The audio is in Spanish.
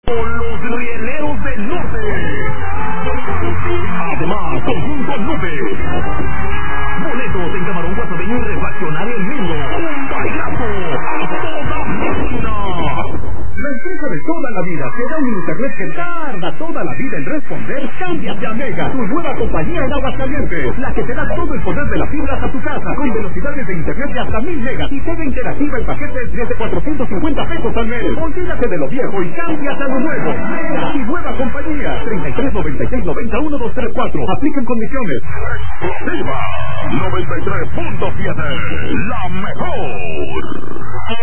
Los rieleros del norte. Además, conjunto Nube. Boletos en Camarón Guasabeño y Refaccionario El Niño. Un bailazo a toda máquina. La empresa de toda la vida te da un internet que tarda toda la vida en responder. Cámbiate a Mega, tu nueva compañía en Aguascalientes, la que te da todo el poder de las fibras a tu casa, con velocidades de internet de hasta 1000 megas y TV interactiva en paquetes desde 450 pesos al mes. Olvídate de lo viejo y cámbiate a lo nuevo. Mega y nueva compañía. 33 96 90 1234. Aplican condiciones. Exclusiva 93.7. La mejor.